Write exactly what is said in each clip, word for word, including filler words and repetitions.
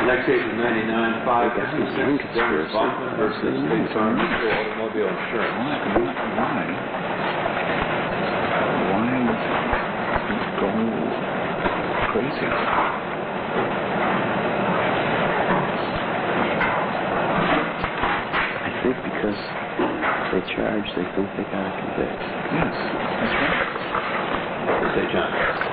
Next case is ninety-nine five sixty-six, Dennis Bachman versus State Farm Mutual Automobile Insurance. Why? Why? Why go crazy? I think because they charge, they think they gotta convict. Yes, that's right. Say, John.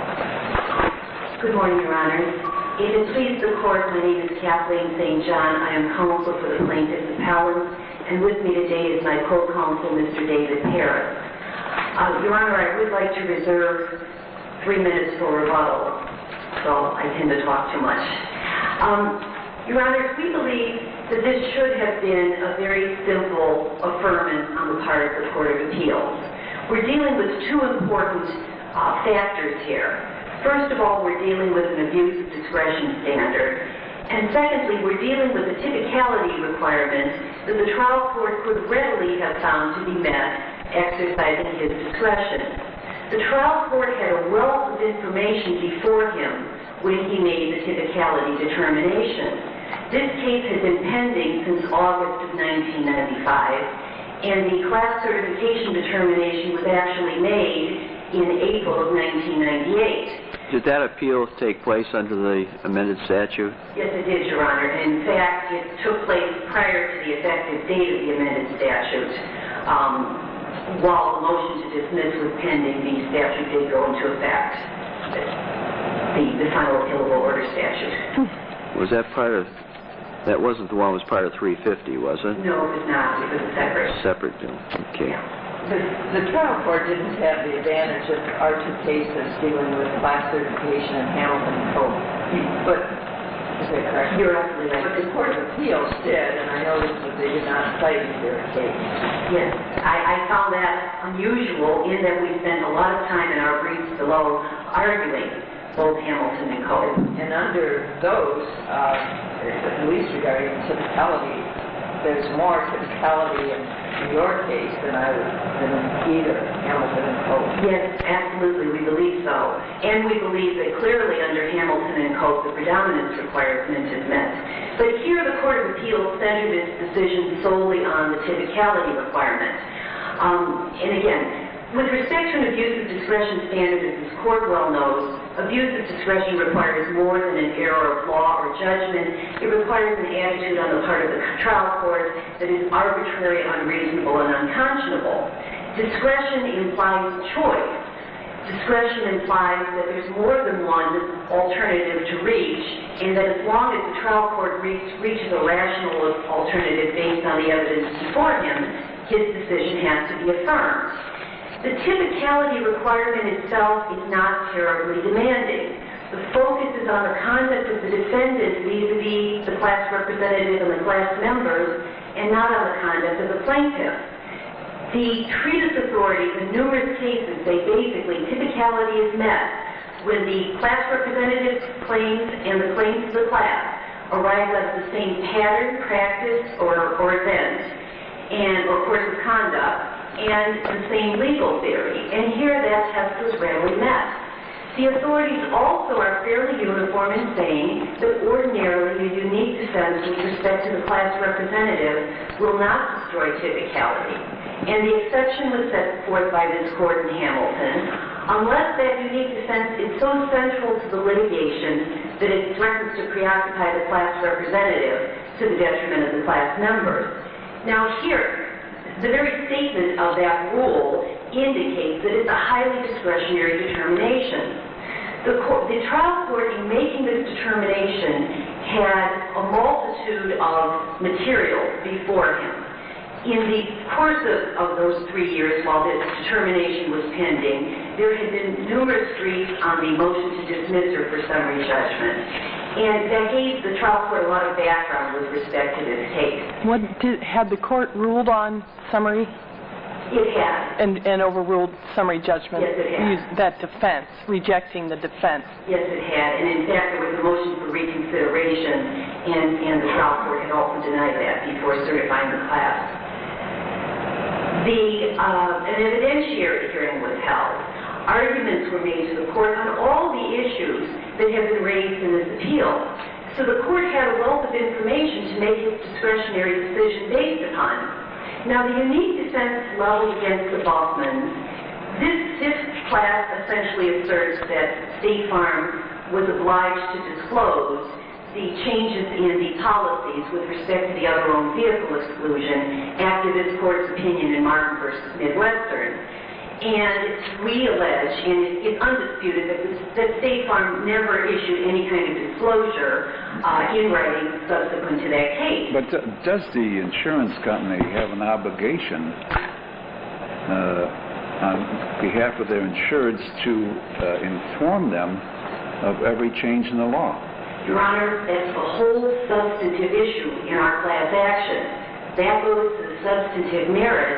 Good morning, Your Honors. If it please the Court, my name is Kathleen Saint John. I am counsel for the plaintiff's appellant, and with me today is my co-counsel, Mister David Harris. Uh, Your Honor, I would like to reserve three minutes for rebuttal, so I tend to talk too much. Um, Your Honor, we believe that this should have been a very simple affirmance on the part of the Court of Appeals. We're dealing with two important uh, factors here. First of all, we're dealing with an abuse of discretion standard. And secondly, we're dealing with a typicality requirement that the trial court could readily have found to be met exercising his discretion. The trial court had a wealth of information before him when he made the typicality determination. This case had been pending since August of nineteen ninety-five, and the class certification determination was actually made in April of nineteen ninety-eight. Did that appeal take place under the amended statute? Yes, it did, Your Honor. In fact, it took place prior to the effective date of the amended statute. Um, while the motion to dismiss was pending, the statute did go into effect, the, the final appealable order statute. Was that part of, that wasn't the one that was part of three fifty, was it? No, it was not. It was separate. Separate, okay. Yeah. The, the trial court didn't have the advantage of our two cases dealing with class certification and Hamilton and Cope. But, is that correct? You're absolutely right. But the Court of Appeals did, and I noticed that they did not cite their case. Yes, I, I found that unusual in that we spent a lot of time in our briefs below arguing both Hamilton and Cope. And under those, uh, at least regarding typicality, there's more typicality in your case than I would than in either Hamilton and Cope. Yes, absolutely, we believe so. And we believe that clearly under Hamilton and Cope, the predominance requirement is met. But here the Court of Appeals centered its decision solely on the typicality requirement. Um, and again, with respect to an abuse of discretion standard, as this Court well knows, abuse of discretion requires more than an error of law or judgment. It requires an attitude on the part of the trial court that is arbitrary, unreasonable, and unconscionable. Discretion implies choice. Discretion implies that there's more than one alternative to reach, and that as long as the trial court reach, reaches a rational alternative based on the evidence before him, his decision has to be affirmed. The typicality requirement itself is not terribly demanding. The focus is on the conduct of the defendant vis-a-vis the class representative and the class members, and not on the conduct of the plaintiff. The treatise authorities in numerous cases say basically typicality is met when the class representative claims and the claims of the class arise out of the same pattern, practice, or, or event, and or course of conduct, and the same legal theory. And here that test was rarely met. The authorities also are fairly uniform in saying that ordinarily a unique defense with respect to the class representative will not destroy typicality. And the exception was set forth by this Court in Hamilton, unless that unique defense is so central to the litigation that it threatens to preoccupy the class representative to the detriment of the class members. Now here, the very statement of that rule indicates that it's a highly discretionary determination. The, court, the trial court, in making this determination, had a multitude of material before him. In the course of, of those three years while this determination was pending, there had been numerous briefs on the motion to dismiss or for summary judgment. And that gave the trial court a lot of background with respect to this case. What did, had the court ruled on summary? It had. And, and overruled summary judgment? Yes, it had. Used that defense, rejecting the defense? Yes, it had. And in fact, there was a motion for reconsideration, and, and the trial court had also denied that before certifying the class. The, uh, an evidentiary hearing was held. Arguments were made to the court on all the issues that have been raised in this appeal. So the court had a wealth of information to make its discretionary decision based upon. Now, the unique defense leveled against the Boffmans, this fifth class essentially asserts that State Farm was obliged to disclose the changes in the policies with respect to the other owned vehicle exclusion after this court's opinion in Martin versus Midwestern. And we allege, and it's undisputed, that, that State Farm never issued any kind of disclosure uh, in writing subsequent to that case. But d- does the insurance company have an obligation uh, on behalf of their insureds to uh, inform them of every change in the law? Your Honor, that's the whole substantive issue in our class action. That goes to the substantive merit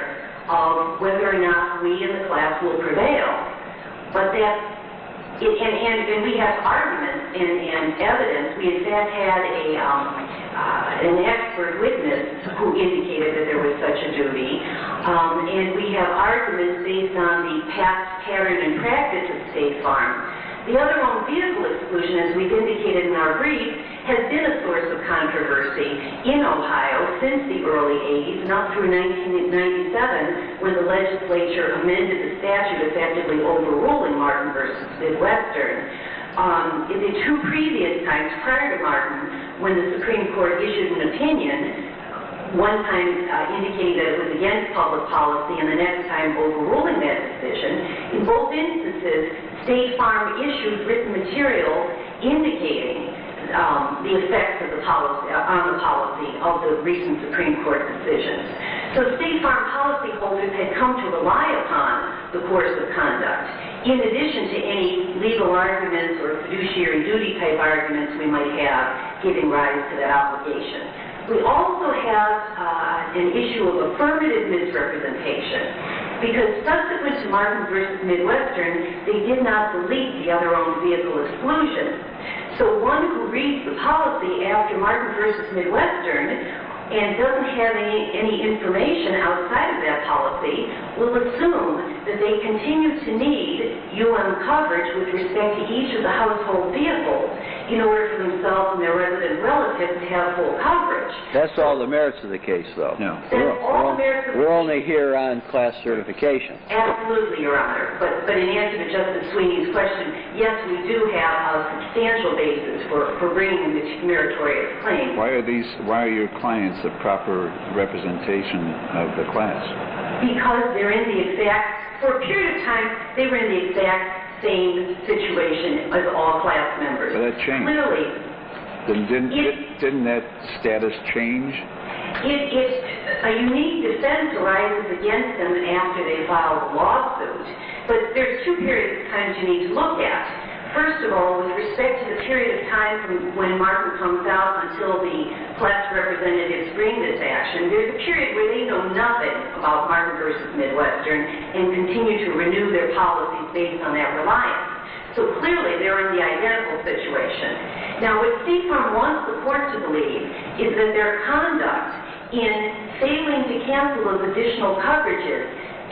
of whether or not we in the class will prevail. But that, it, and, and, and we have arguments and, and evidence. We in fact had a, um, uh, an expert witness who indicated that there was such a duty. Um, and we have arguments based on the past pattern and practice of State Farm. The other owned vehicle exclusion, as we've indicated in our brief, has been a source of controversy in Ohio since the early eighties and up through nineteen ninety-seven, when the legislature amended the statute, effectively overruling Martin versus Midwestern. Um, in the two previous times prior to Martin, when the Supreme Court issued an opinion, one time uh, indicating that it was against public policy and the next time overruling that decision, in both instances, State Farm issued written material indicating um, the effects of the policy, uh, on the policy of the recent Supreme Court decisions. So State Farm policyholders had come to rely upon the course of conduct, in addition to any legal arguments or fiduciary duty type arguments we might have giving rise to that obligation. We also have uh, an issue of affirmative misrepresentation, because subsequent to Martin versus Midwestern, they did not delete the other owned vehicle exclusion. So one who reads the policy after Martin versus Midwestern and doesn't have any, any information outside of that policy will assume that they continue to need U M coverage with respect to each of the household vehicles in order for themselves and their resident relatives to have full coverage. That's all the merits of the case, though. No. That's all the merits of the We're case. only here on class certification. Absolutely, Your Honor. But, but in answer to Justice Sweeney's question, yes, we do have a substantial basis for, for bringing the meritorious claim. Why are these? Why are your clients the proper representation of the class? Because they're in the exact, for a period of time, they were in the exact same situation as all class members. But that changed. Clearly. Then didn't, It- didn't that status change? It, it, a unique defense arises against them after they file the lawsuit. But there's two periods of time you need to look at. First of all, with respect to the period of time from when Martin comes out until the class representatives bring this action, there's a period where they know nothing about Martin versus Midwestern and continue to renew their policies based on that reliance. So clearly, they're in the identical situation. Now, what State Farm wants the court to believe is that their conduct in failing to cancel those additional coverages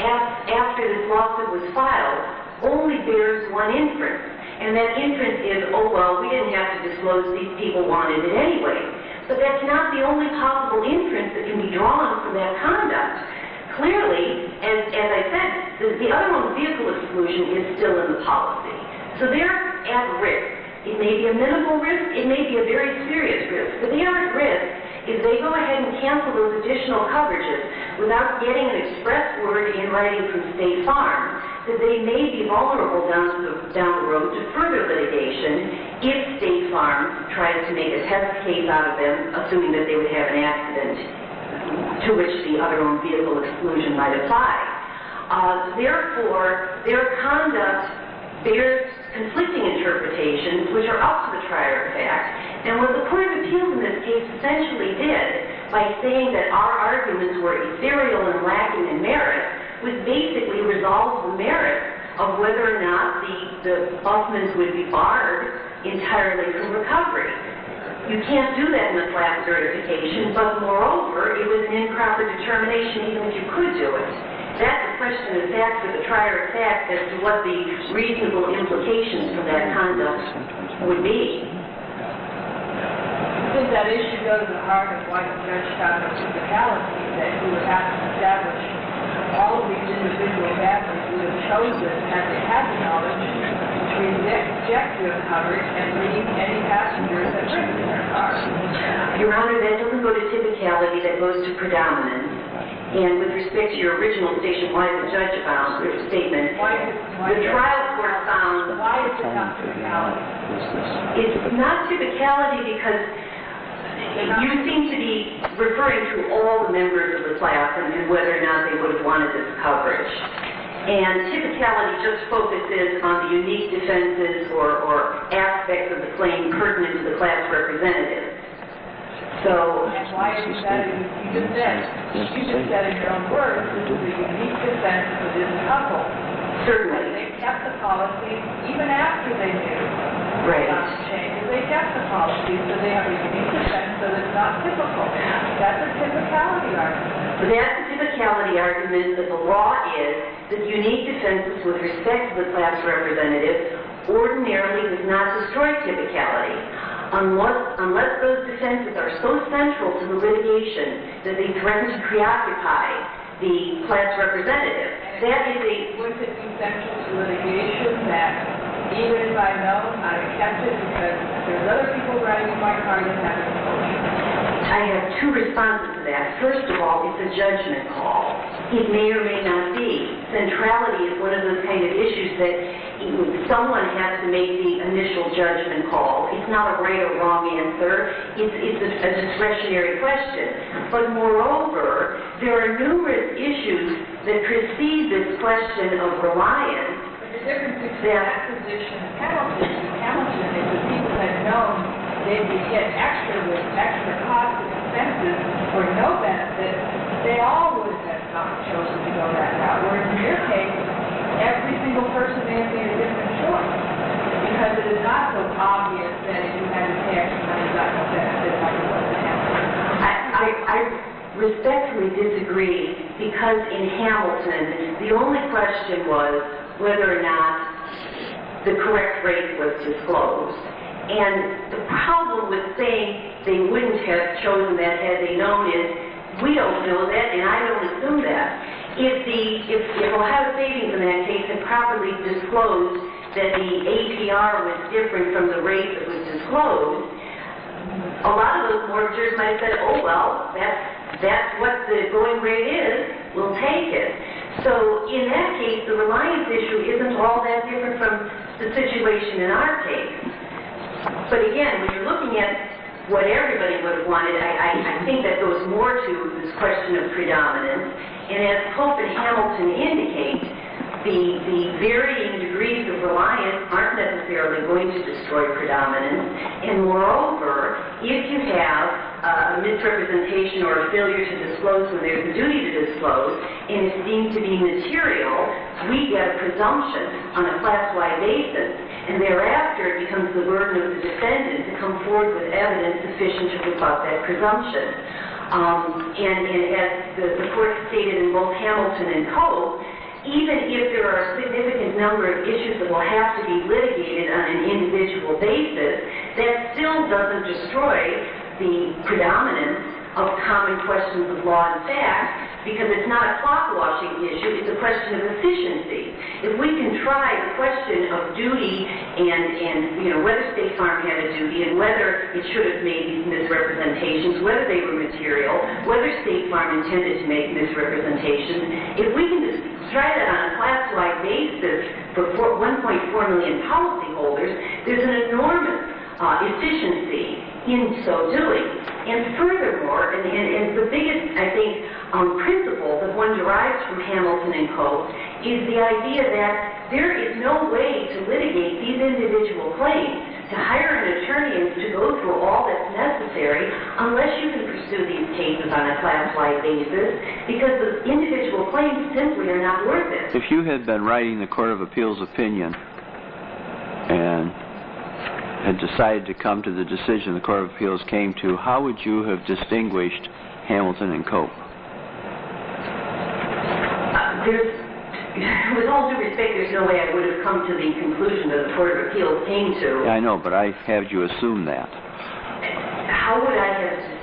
after this lawsuit was filed only bears one inference. And that inference is, oh, well, we didn't have to disclose these people wanted it anyway. But that's not the only possible inference that can be drawn from that conduct. Clearly, as, as I said, the, the other owned vehicle exclusion is still in the policy. So they're at risk. It may be a minimal risk, it may be a very serious risk, but they are at risk if they go ahead and cancel those additional coverages without getting an express word in writing from State Farm, that they may be vulnerable down, to the, down the road to further litigation if State Farm tries to make a test case out of them, assuming that they would have an accident to which the other owned vehicle exclusion might apply. Uh, therefore, their conduct bears conflicting interpretations, which are up to the trier of fact. And what the Court of Appeals in this case essentially did, by saying that our arguments were ethereal and lacking in merit, was basically resolve the merit of whether or not the, the Boffmans would be barred entirely from recovery. You can't do that in the class certification, but moreover, it was an improper determination even if you could do it. That's a question of fact for the trier of fact as to what the reasonable implications from that conduct would be. that issue go to the heart of why the judge found a typicality, that you would have to establish all of these individual families who have chosen, had they had the knowledge, to reject your coverage and leave any passengers at risk in their cars. Your Honor, that doesn't go to typicality, that goes to predominance. And with respect to your original station, why the judge found your statement, Why is it, why the is it- trial court found Why is it not typicality? it's not typicality because you seem to be referring to all the members of the class and, and whether or not they would have wanted this coverage. And typicality just focuses on the unique defenses or, or aspects of the claim pertinent to the class representative. So, And why is that, you you just said, you just said in your own words, this is a unique defense for this couple. certainly, They kept the policy even after they knew right. not to change. They kept the policy, so they have a unique defense, so it's not typical. That's a typicality argument. But that's the typicality argument that the law is that unique defenses with respect to the class representative ordinarily does not destroy typicality. Unless, unless those defenses are so central to the litigation that they threaten to preoccupy the class representative. That is a... Would it be central to litigation that even if I know I kept it because there's other people riding in my car that have exposure? I have two responses to that. First of all, it's a judgment call. It may or may not be. Centrality is one of those kind of issues that someone has to make the initial judgment call. It's not a right or wrong answer. It's, it's a, a discretionary question. But moreover, there are numerous issues that precede this question of reliance. But the difference between that position and Hamilton, Hamilton is that people had known they would get extra with extra costs and expenses for no benefit. They all would have not chosen to go that route. Whereas in your case, every single person may have made a different choice because it is not so obvious that if you had to pay extra money, you got no benefit like it was in Hamilton. I, I, I respectfully disagree because in Hamilton, the only question was whether or not the correct rate was disclosed. And the problem with saying they wouldn't have chosen that had they known is we don't know that, and I don't assume that. If the if, if Ohio Savings in that case had properly disclosed that the A P R was different from the rate that was disclosed, a lot of those mortgagors might have said, oh, well, that's, that's what the going rate is, we'll take it. So in that case, the reliance issue isn't all that different from the situation in our case. But again, when you're looking at what everybody would have wanted, I, I, I think that goes more to this question of predominance. And as Pope and Hamilton indicate, the, the varying degrees of reliance aren't necessarily going to destroy predominance. And moreover, if you have uh, a misrepresentation or a failure to disclose when there's a duty to disclose, and it's deemed to be material, we get a presumption on a class-wide basis. And thereafter, it becomes the burden of the defendant to come forward with evidence sufficient to rebut that presumption. Um, and, and as the, the court stated in both Hamilton and Pope, even if there are a significant number of issues that will have to be litigated on an individual basis, that still doesn't destroy the predominance of common questions of law and fact, because it's not a clock-washing issue, it's a question of efficiency. If we can try the question of duty and, and you know, whether State Farm had a duty and whether it should have made these misrepresentations, whether they were material, whether State Farm intended to make misrepresentations, if we can just try that on a class-wide basis for one point four million policyholders, there's an enormous uh, efficiency in so doing. And furthermore, and, and, and the biggest, I think, um, principle that one derives from Hamilton and Pope is the idea that there is no way to litigate these individual claims, to hire an attorney and to go through all that's necessary unless you can pursue these cases on a class-wide basis, because the individual claims simply are not worth it. If you had been writing the Court of Appeals opinion and had decided to come to the decision the Court of Appeals came to, how would you have distinguished Hamilton and Cope? Uh, there's, with all due respect, there's no way I would have come to the conclusion that the Court of Appeals came to. Yeah, I know, but I had you assume that. How would I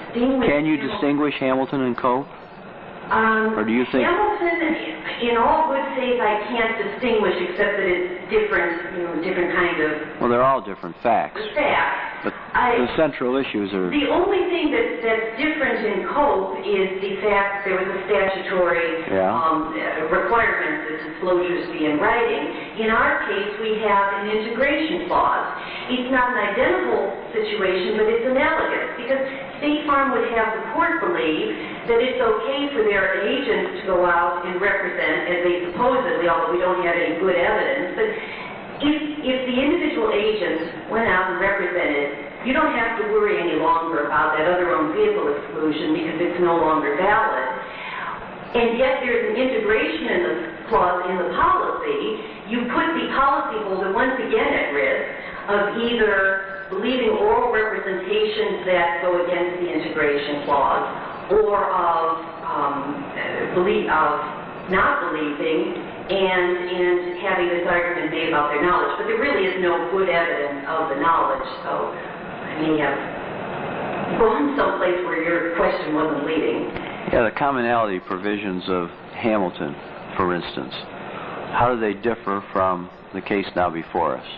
distinguish... Can you Hamilton- distinguish Hamilton and Cope? Um, Or do you think- Hamilton, in all good faith, I can't distinguish except that it's different, you know, different kind of Well, they're all different facts, facts. but I- the central issues are... The only thing that, that's different in Cope is the fact there was a statutory Yeah. um, uh, requirement that disclosures be in writing. In our case, we have an integration clause. It's not an identical situation, but it's analogous, because State Farm would have the court believe that it's okay for their agents to go out and represent, as they supposedly, although we don't have any good evidence, but if, if the individual agent went out and represented, you don't have to worry any longer about that other owned vehicle exclusion because it's no longer valid. And yet there's an integration in the clause in the policy. You put the policyholder once again at risk of either believing oral representations that go against the integration clause or of um, believe, of not believing and, and having this argument made about their knowledge. But there really is no good evidence of the knowledge, so I may have gone someplace where your question wasn't leading. Yeah, the commonality provisions of Hamilton, for instance, how do they differ from the case now before us?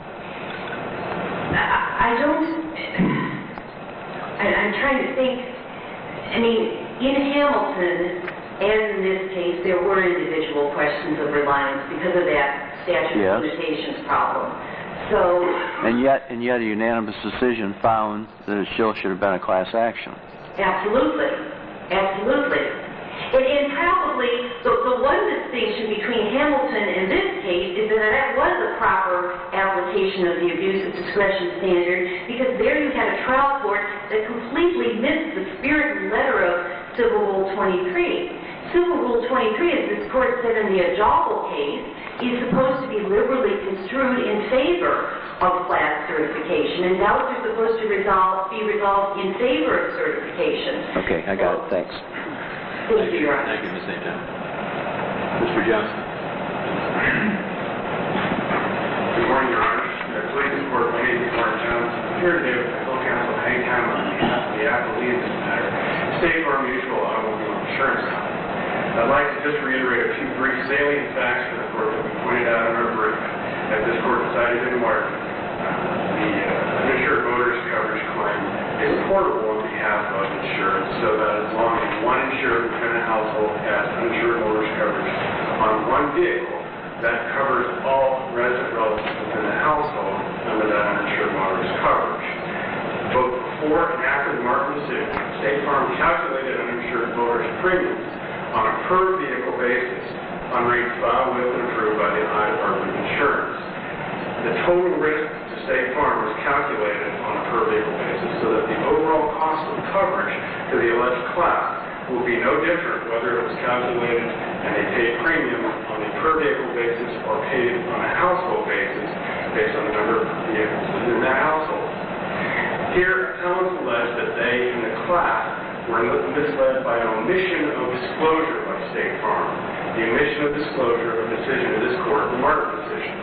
I don't, I, I'm trying to think, I mean, in Hamilton, as in this case, there were individual questions of reliance because of that statute Yes. of limitations problem. So, And yet, and yet a unanimous decision found that it still should have been a class action. absolutely, absolutely. And, and probably the, the one distinction between Hamilton and this case is that that was a proper application of the abuse of discretion standard, because there you had a trial court that completely missed the spirit and letter of Civil Rule twenty-three. Civil Rule twenty-three, as this court said in the Ajabal case, is supposed to be liberally construed in favor of class certification, and doubts are supposed to resolve, be resolved in favor of certification. Okay, I got it. Thanks. Thank you, Your Honor. Thank you, Miz Saint John. Mister Johnson. Good morning, Your Honor. Uh, Police Court, my name is Mark Johnson. I'm here today with my co-counsel, Hank Hammond, on behalf of the appellee in this matter, State Farm Mutual Automobile Insurance Company. I'd like to just reiterate a few brief salient facts for the court that we pointed out in our brief. As this court decided in March, uh, the uh, uninsured motorist coverage claim is portable on behalf of insurance, so that as long as one insured within a household has uninsured motorist coverage on one vehicle, that covers all resident relatives within the household under that uninsured motorist coverage. Both before and after the Martin decision, State Farm calculated uninsured motorist premiums on a per vehicle basis on rates filed with and approved by the Ohio Department of Insurance. The total risk to State Farm was calculated on a per vehicle basis so that the overall cost of coverage to the alleged class will be no different whether it was calculated and they paid premium on a per vehicle basis or paid on a household basis based on the number of vehicles within that household. Here, appellants allege that they in the class were misled by an omission of disclosure by State Farm. The omission of disclosure of a decision of this court, the Martin decision.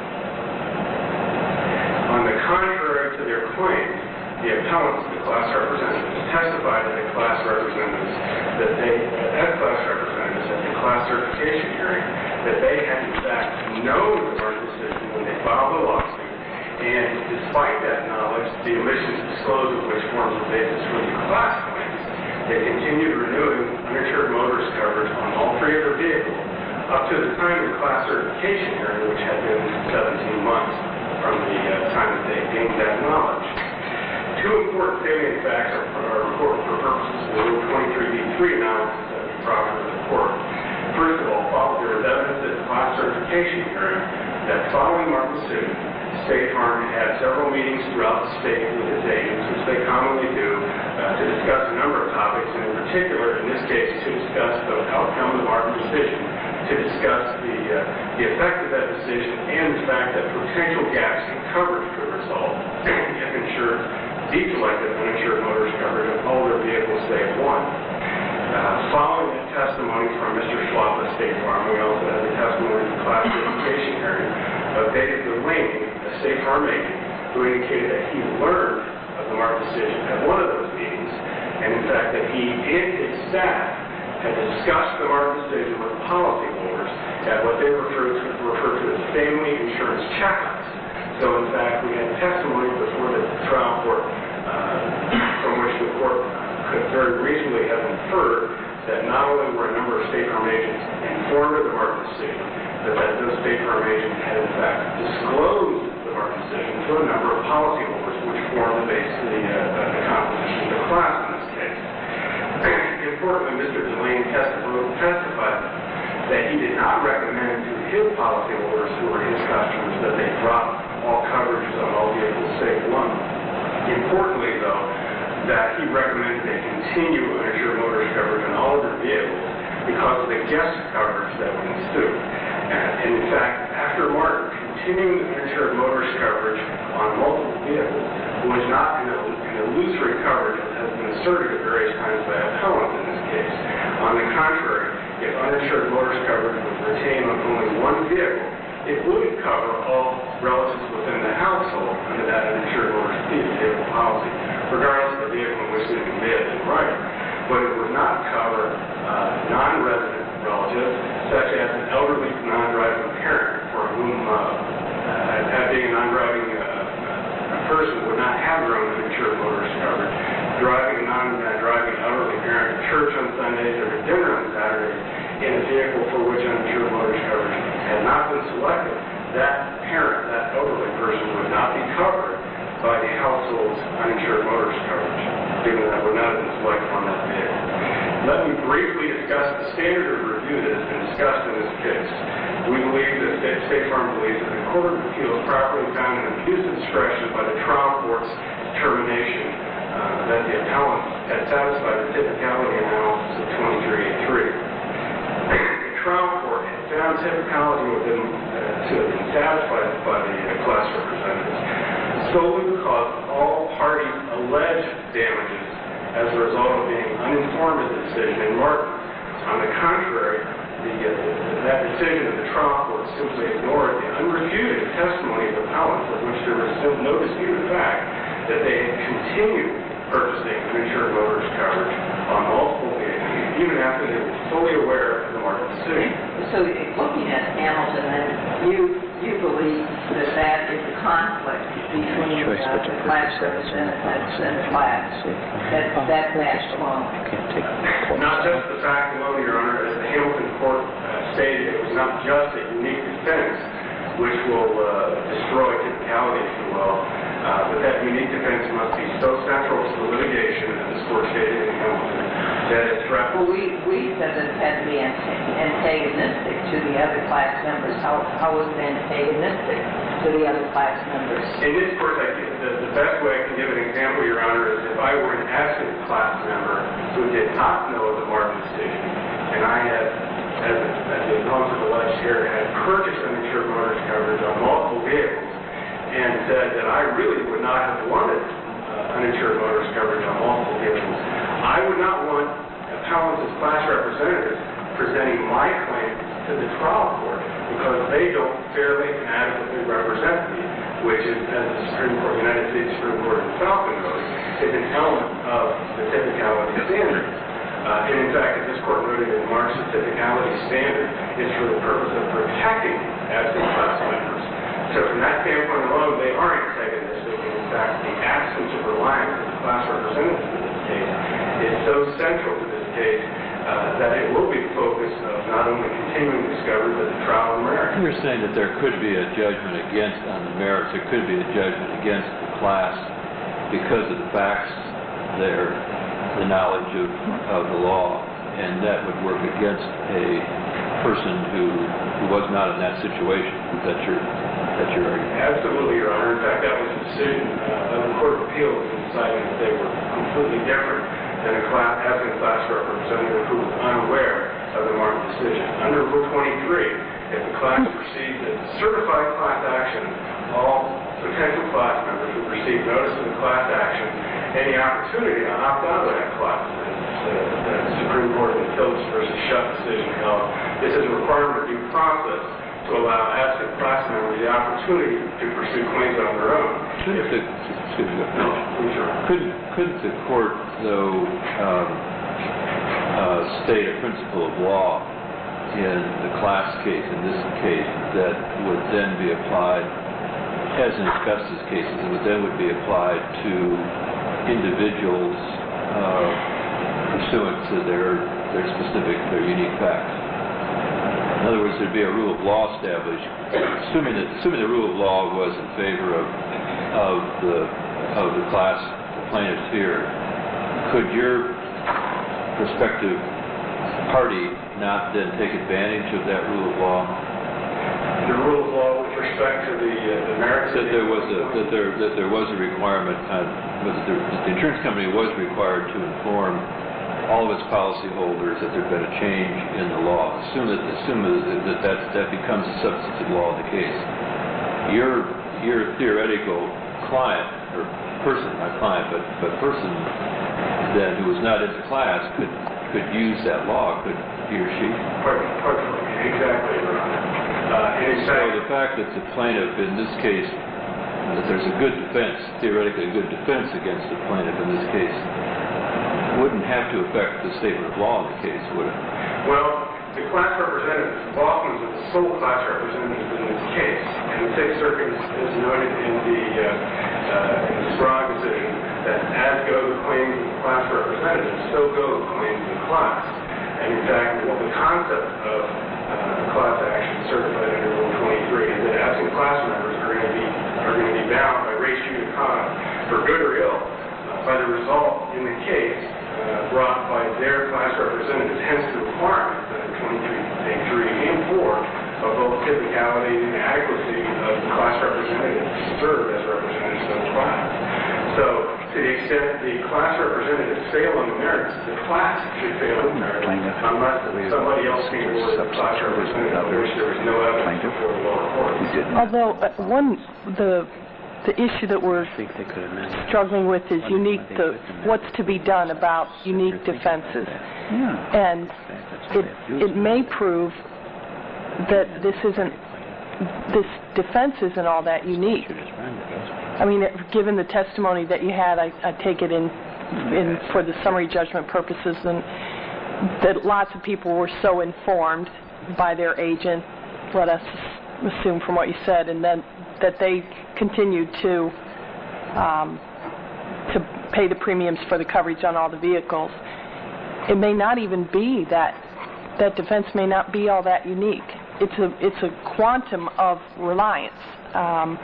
On the contrary to their claims, the appellants, the class representatives, testified to the class representatives that they, as class representatives at the class certification hearing, that they had in fact known the Martin decision when they filed the lawsuit, and despite that knowledge, the omission to disclose of which forms the basis for the class claims, they continued renewing uninsured motorist coverage on all three of their vehicles up to the time of the class certification hearing, which had been seventeen months from the uh, time that they gained that knowledge. Two important salient facts are, are important for purposes of the Rule twenty-three B three analysis that we proffered to the court. First of all, there is evidence at the class certification hearing that following Martin's decision, State Farm had several meetings throughout the state with its agents, which they commonly do, uh, to discuss a number of topics, and in particular, in this case, to discuss the outcome of the Martin decision, to discuss the, uh, the effect of that decision and the fact that potential gaps in coverage could result if insured deselected uninsured motorist coverage of all their vehicles save one. Uh, following the testimony from Mister Schwab at State Farm, we also had the testimony in the class certification hearing of David Delaney, a State Farm agent, who indicated that he learned of the Martin decision at one of those meetings, and in fact he and his staff had discussed the Martin decision with policyholders at what they refer to, refer to as family insurance checkups. So in fact, we had testimony before the trial court uh, from which the court could very reasonably have inferred that not only were a number of State Farm agents informed of the Martin decision, but that those State Farm agents had in fact disclosed the Martin decision to a number of policyholders, which formed the basis of the, uh, the composition of the class in this case. Importantly, Mister Delaney testified that he did not recommend to his policyholders who were his customers that they drop all coverages on all vehicles save one. Importantly, though, that he recommended they continue uninsured motorist coverage on all of their vehicles because of the guest coverage that would ensue. And in fact, after Martin, continuing uninsured motorist coverage on multiple vehicles was not an, an illusory coverage that has been asserted at various times by appellants in this case. On the contrary, if uninsured motorist coverage was retained on only one vehicle, it would cover all relatives within the household under that uninsured motorist vehicle policy, regardless of the vehicle in which they may have been riding. But it would not cover uh, non-resident relatives, such as an elderly non-driving parent for whom, uh, uh, being a non-driving uh, uh, person would not have their own uninsured motorist coverage. Driving a non-driving elderly parent to church on Sundays or to dinner on Saturdays in a vehicle for which uninsured motorist coverage had not been selected, that parent, that elderly person, would not be covered by the household's uninsured motorist coverage, given that would not have been selected on that vehicle. Let me briefly discuss the standard of review that has been discussed in this case. We believe that State Farm believes that the Court of Appeals properly found an abuse of discretion by the trial court's determination uh, that the appellant had satisfied the typicality analysis of twenty-three A three. The trial court had found typicality within uh, to have been satisfied by the uh, class representatives solely because all parties alleged damages as a result of being uninformed of the decision in Martin. On the contrary, the, uh, that decision of the trial court simply ignored the unrefuted testimony of appellants, of which there was no disputed fact that they had continued purchasing uninsured motorist coverage on multiple vehicles, even after they were fully aware of the Martin decision. So looking at Hamilton, then you you believe that that is a conflict between uh, the class representatives and the class, that that match alone. Not just the fact alone, Your Honor, as the Hamilton court uh, stated, it was not just a unique defense which will uh, destroy typicality, if you will, uh, but that unique defense must be so central to the litigation, as this court stated in Hamilton, that it threatens. Well, we, we said that it had to be antagonistic to the other class members. How, how was it antagonistic to the other class members? In this court, I think the, the best way I can give an example, Your Honor, is if I were an absent class member who did not know of the Martin decision, and I had, as, a, as the opponents have alleged here, had purchased uninsured motorist coverage on multiple vehicles, and said that I really would not have wanted uh, uninsured motorist coverage on multiple vehicles, I would not want appellants as class representatives presenting my claims to the trial court because they don't fairly and adequately represent me, which is, as the Supreme Court, United States Supreme Court in Falcon noted, is an element of the typicality standard. Uh, and in fact, as this court noted in Mark's typicality standard is for the purpose of protecting absent class members. So from that standpoint alone, they are antagonistic, and in fact, the absence of reliance on the class representatives in this case is so central to this case uh, that it will be the focus of not only continuing discovery, but the trial and merit. You're saying that there could be a judgment against, on the merits, there could be a judgment against the class because of the facts there, the knowledge of, of the law, and that would work against a person who, who was not in that situation. Is that your, that your argument? Absolutely, Your Honor. In fact, that was a decision uh, of the Court of Appeals in deciding that they were completely different than a class, having a class representative who was unaware of the Martin decision. Under Rule twenty-three, if the class proceeds as a certified class action, all potential class members who receive notice of the class action any opportunity to opt out of that class. Uh, the Supreme Court in the Phillips versus Shutt decision held this is a requirement of due process to allow absent class members the opportunity to pursue claims on their own. Couldn't the, excuse me, No, please, Your Honor. couldn't, couldn't the court, though, um, uh, state a principle of law in the class case, in this case, that would then be applied, as in asbestos cases, it would then would be applied to individuals uh, pursuant to their, their specific, their unique facts. In other words, there'd be a rule of law established, assuming that, assuming the rule of law was in favor of, of the, of the class plaintiffs here. Could your prospective party not then take advantage of that rule of law? The rule of law with respect to the, uh, the merits... That there was a, that there, that there was a requirement, uh, was the, the insurance company was required to inform all of its policyholders that there'd been a change in the law. Assume that, assume that that, that becomes a substantive law of the case. Your, your theoretical client, or person, not client, but, but person then who was not in the class could, could use that law, could he or she? Pardon, pardon, exactly, Your Honor. Uh, and in so fact, the fact that the plaintiff, in this case, that there's a good defense, theoretically a good defense against the plaintiff in this case, wouldn't have to affect the statement of law in the case, would it? well, the class representatives, Boston was the sole class representative in this case, and the Sixth Circuit is noted in the, uh, uh, in the Sprague decision that as go the claims of the class representatives, so go the claims of the class. And in fact, what the concept of uh, class action certified under Rule twenty-three is that absent class members are going to be are going to be bound by res judicata for good or ill uh, by the result in the case uh, brought by their class representatives. Hence the requirement that twenty-three A three and four of both typicality and adequacy of the class representatives to serve as representatives of the class. So, to the extent the class representatives fail on the merits, the class should fail on the merits, unless somebody else can award the class representative, of which there was no evidence before the lower court. Although, uh, one, the, the issue that we're struggling with is unique, the, what's to be done about unique defenses. Yeah. And it, it may prove that this isn't, this defense isn't all that unique. I mean, given the testimony that you had, I, I take it in, in for the summary judgment purposes, and that lots of people were so informed by their agent, let us assume from what you said, and then that they continued to um, to pay the premiums for the coverage on all the vehicles. It may not even be that that defense may not be all that unique. It's a it's a quantum of reliance. Um,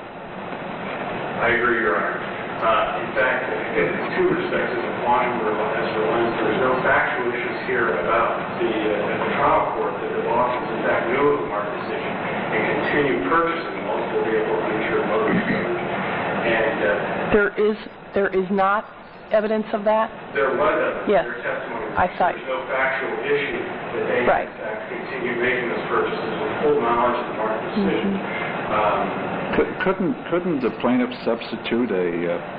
I agree, Your Honor. Uh, in fact, in two respects, as a quantum reliance, there is no factual issues here about the, uh, at the trial court that the Boston's in fact knew of the Mark decision and continued purchasing multiple vehicle uninsured motorist coverage. And uh, there is there is not evidence of that? There was evidence. Yes. Their testimony. I thought. There's no factual issue that they Right. in fact continued making those purchases with full knowledge of the Mark decision. Mm-hmm. Um, Could- Couldn't, couldn't the plaintiff substitute a,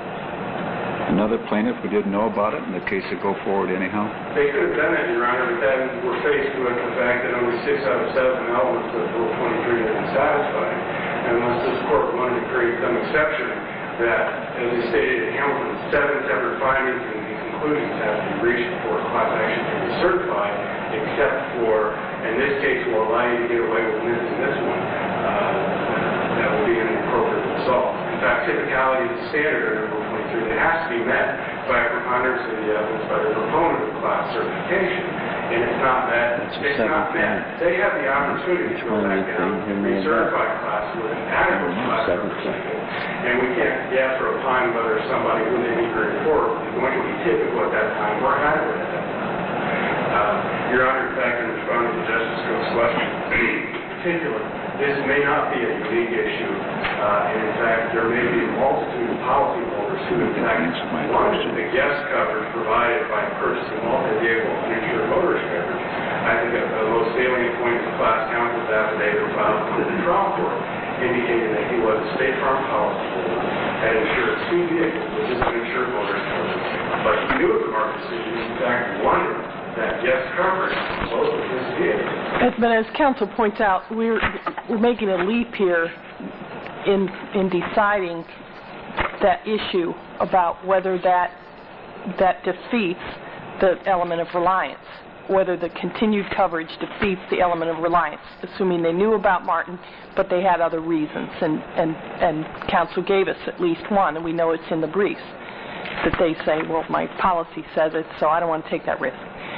uh, another plaintiff who didn't know about it, and the case would go forward anyhow? They could have done that, Your Honor, but then we're faced with the fact that only six out of seven elements of Rule twenty-three have been satisfied. And unless this court wanted to create some exception that, as they stated in Hamilton, seven separate findings and these conclusions have to be reached before a class action can be certified, except for, in this case, will allow you to get away with this and this one. Uh, that will be an appropriate result. In fact, typicality is the standard under Rule twenty-three that has to be met by a preponderance of the evidence by the proponent of class certification. And it's not met. It's not met. They have the opportunity to go back down and recertify class with an adequate class representative. And we can't guess or opine whether somebody who they need to report is going to be typical at that time or adequate at that time. Uh, Your Honor, in fact, in responding to Justice Coates' question, in particular, this may not be a unique issue, uh, and in fact, there may be a multitude of policyholders who, in fact, wanted the guest coverage provided by purchasing multi-vehicle uninsured motorist coverage. I think the most salient point is the class counsel's affidavit filed with the trial court, indicating that he was a State Farm policyholder, had insured two vehicles, which is uninsured motorist coverage, but he knew of the Mark decision, in fact, wanted that guest coverage on both of his vehicles. But, but as counsel points out, we're we're making a leap here in in deciding that issue about whether that that defeats the element of reliance. whether the continued coverage defeats the element of reliance, assuming they knew about Martin, but they had other reasons, and, and, and counsel gave us at least one, and we know it's in the briefs, that they say, well, my policy says it, so I don't want to take that risk.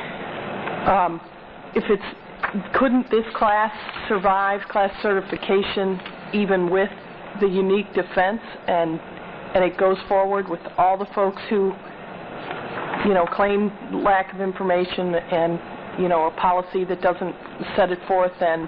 Um, if it's, couldn't this class survive class certification even with the unique defense, and and it goes forward with all the folks who, you know, claim lack of information and, you know, a policy that doesn't set it forth, and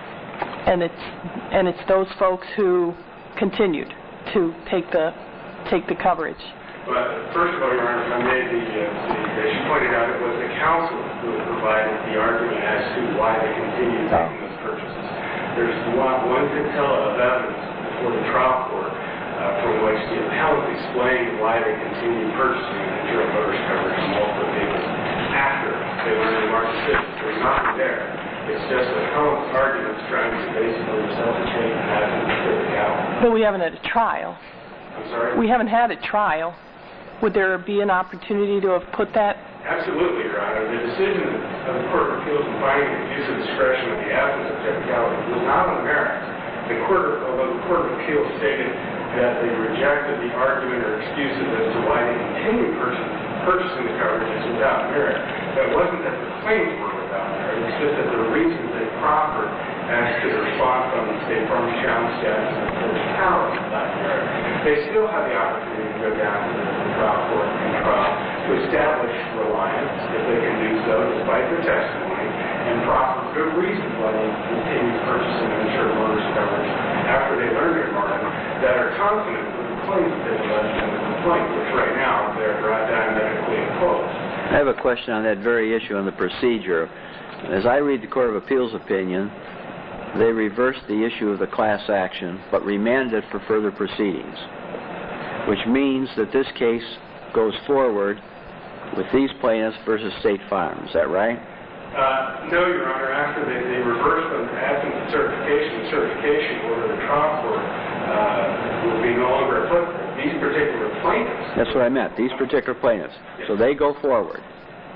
and it's and it's those folks who continued to take the take the coverage. But first of all, Your Honor, if I made the, uh, the, she pointed out it was the counsel who provided the argument as to why they continued making those purchases. There's one, one scintilla of evidence before the trial court uh, from which the appellant explained why they continued purchasing insured motorist coverage on multiple vehicles after they learned the market system. There's nothing there. It's just the appellant's arguments trying to basically resuscitate and have them certificate out. But we haven't had a trial. I'm sorry? We haven't had a trial. Would there be an opportunity to have put that? Absolutely, Your Honor. The decision of the Court of Appeals in finding the use of discretion of the absence of technicality was not on merits. The Court of, although the Court of Appeals stated that they rejected the argument or excuses as to why they continued purchasing, purchasing the coverages without merit, that wasn't that the claims were without merit. It's just that the reasons they proffered as to the response on the State Farm challenge status of technicality without merit. They still have the opportunity to go down to the trial court and trial to establish reliance, if they can do so, despite their testimony, and proffer good reasons why they continue purchasing insured motorist coverage after they learned their market, that are consonant with the claims that they've alleged in the complaint, which right now they're diametrically opposed. I have a question on that very issue on the procedure. As I read the Court of Appeals opinion, they reversed the issue of the class action, but remanded it for further proceedings, which means that this case goes forward with these plaintiffs versus State Farm. Is that right? Uh, no, Your Honor. After they, they reversed them, absent the certification, the certification order, the trial court uh, will be no longer applicable. These particular plaintiffs. That's what I meant. These particular plaintiffs. Yes. So they go forward.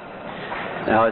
Now,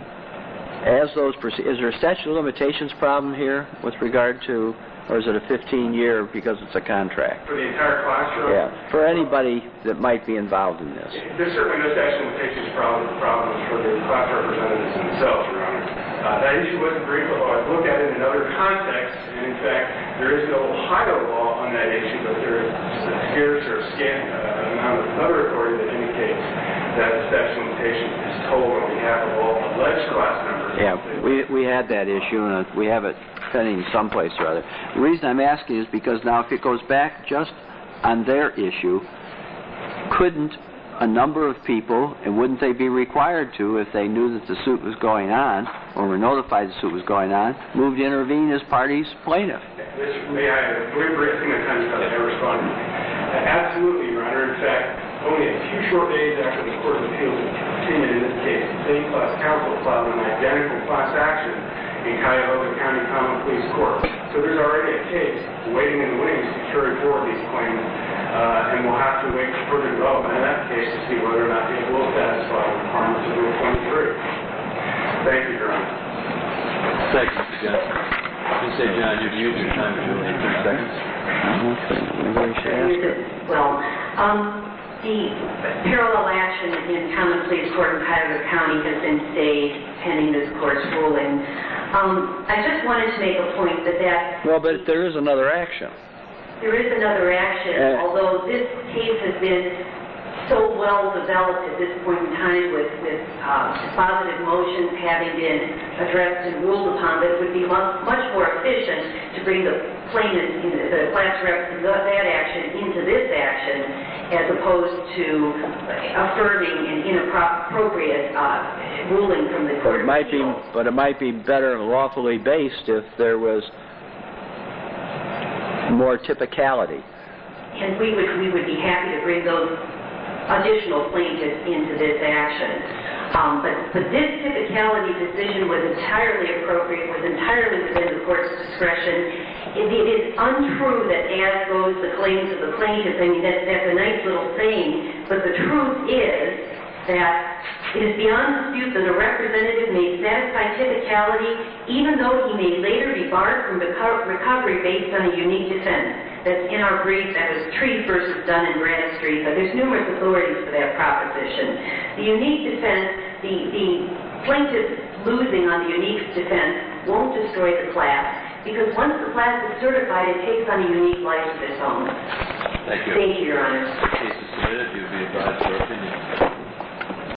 as those proceed, is there a statute of limitations problem here with regard to, or is it a fifteen year because it's a contract? For the entire class, Your Honor? Yeah, for anybody that might be involved in this. There's certainly no statute of limitations problem, problems for the class representatives themselves, Your Honor. Uh, that issue wasn't briefed, although I've looked at it in other contexts, and in fact, there is no Ohio law on that issue, but there is a scarce or scant uh, amount of other authority that indicates that the statute of limitations is told on behalf of all alleged class members. Yeah, we we had that issue, and we have it pending someplace or other. The reason I'm asking is because now if it goes back just on their issue, couldn't a number of people, and wouldn't they be required to, if they knew that the suit was going on, or were notified the suit was going on, move to intervene as parties plaintiff? This, may I, very briefly, my time is up, I respond. Absolutely, Your Honor. In fact, only a few short days after the Court of Appeals continued in this case, the same class counsel filed an identical class action in Cuyahoga County Common Pleas Court. So there's already a case waiting in the wings to carry forward these claims, uh, and we'll have to wait for further development in that case to see whether or not they will satisfy the requirements of Rule twenty-three. Thank you, Your Honor. Thank you, Mister Johnson. You say, John, you've used your time to do thirty seconds. Maybe we should ask her. Well, um, the parallel action in Common Pleas Court in Cuyahoga County has been stayed pending this court's ruling. Um, I just wanted to make a point that that... Well, but there is another action. There is another action, Uh, although this case has been so well developed at this point in time with, with uh, dispositive motions having been addressed and ruled upon, that it would be much, much more efficient to bring the plaintiff, the class reps, that action into this action, as opposed to affirming an inappropriate uh, ruling from the But Court it of might be, Appeals. but it might be better lawfully based if there was more typicality. And we would, we would be happy to bring those additional plaintiffs into this action. Um, but, but this typicality decision was entirely appropriate, was entirely within the court's discretion. It, it is untrue that as goes the claims of the plaintiffs. I mean, that, that's a nice little saying, but the truth is that it is beyond dispute that a representative may satisfy typicality even though he may later be barred from reco- recovery based on a unique defense. That's in our brief. That was Trees versus Dunn and Bradstreet, but there's numerous authorities for that proposition. The unique defense, the, the plaintiff losing on the unique defense won't destroy the class, because once the class is certified, it takes on a unique life of its own. Thank you. Thank you, Your Honor. The case is submitted. You'll be advised for opinion.